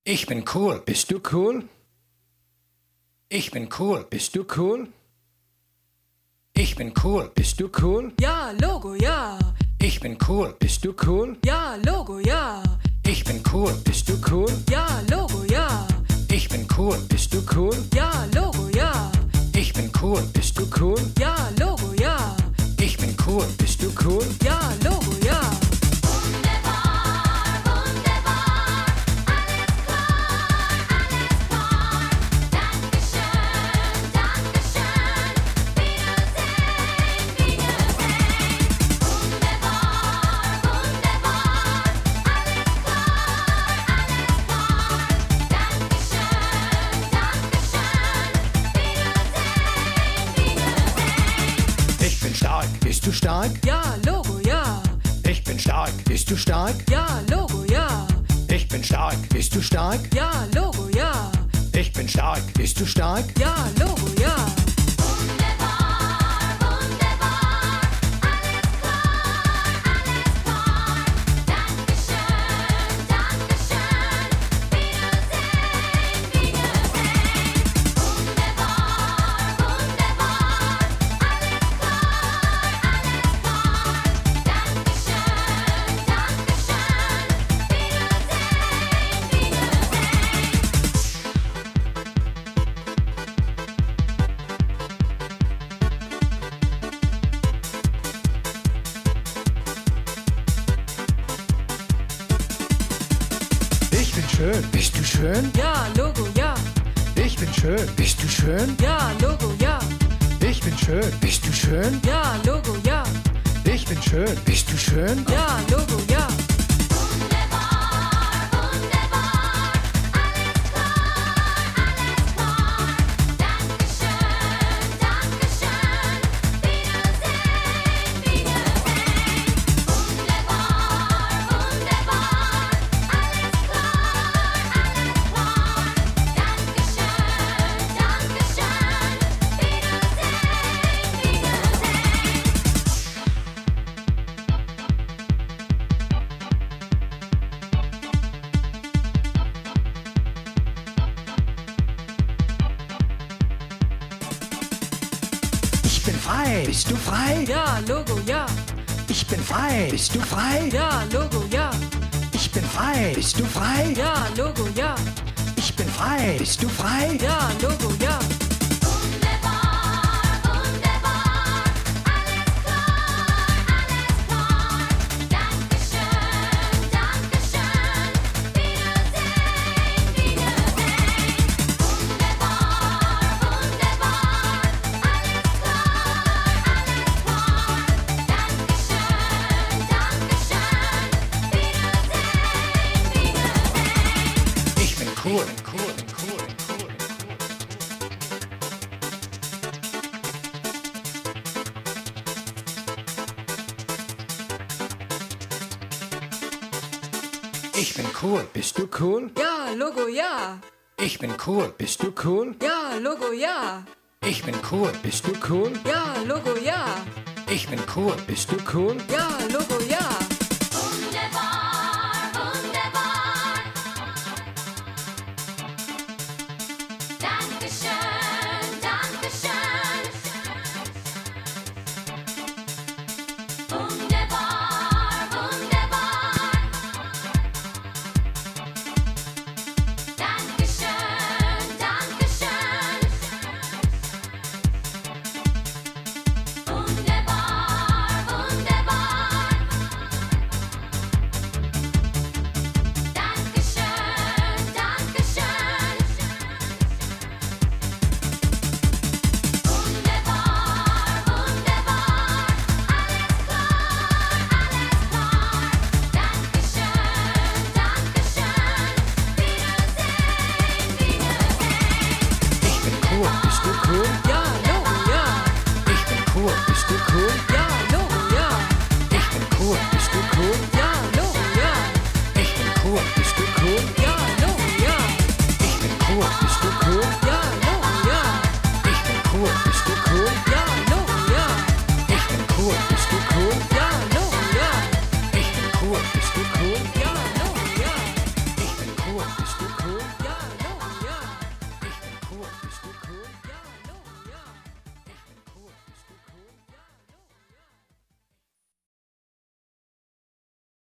Ich bin cool. Bist du cool? Ich bin cool. Bist du cool? Ich bin cool. Bist du cool? Ja, Logo, ja. Ich bin cool. Bist du cool? Ja, Logo, ja. Ich bin cool. Bist du cool? Ja, Logo, ja. Ich bin cool. Bist du cool? Ja, Logo, ja. Ich bin cool. Bist du cool? Ja, Logo, ja. Ich bin cool. Bist du cool? Ja, Logo, ja. Bist du stark? Ja, Logo, ja. Ich bin stark. Bist du stark? Ja, Logo, ja. Ich bin stark. Bist du stark? Ja, Logo, ja. Ich bin stark. Bist du stark? Ja, Logo, ja. Schön. Bist du schön? Ja, Logo, ja. Ich bin schön. Bist du schön? Ja, Logo, ja. Ich bin schön. Bist du schön? Ja, Logo, ja. Ich bin schön. Bist du schön? Ja, Logo, ja. Ich bin frei. Bist du frei? Ja, Logo, ja. Ich bin frei. Bist du frei? Ja, Logo, ja. Ich bin frei. Bist du frei? Ja, Logo, ja. Ich bin frei. Bist du frei? Ja, Logo, ja. Cool. Ich bin cool. Bist du cool? Ja, Logo, ja. Ich bin cool. Bist du cool? Ja, Logo, ja. Ich bin cool. Bist du cool? Ja, Logo, ja. Ich bin cool. Bist du cool? Ja, Logo, ja. Dankeschön.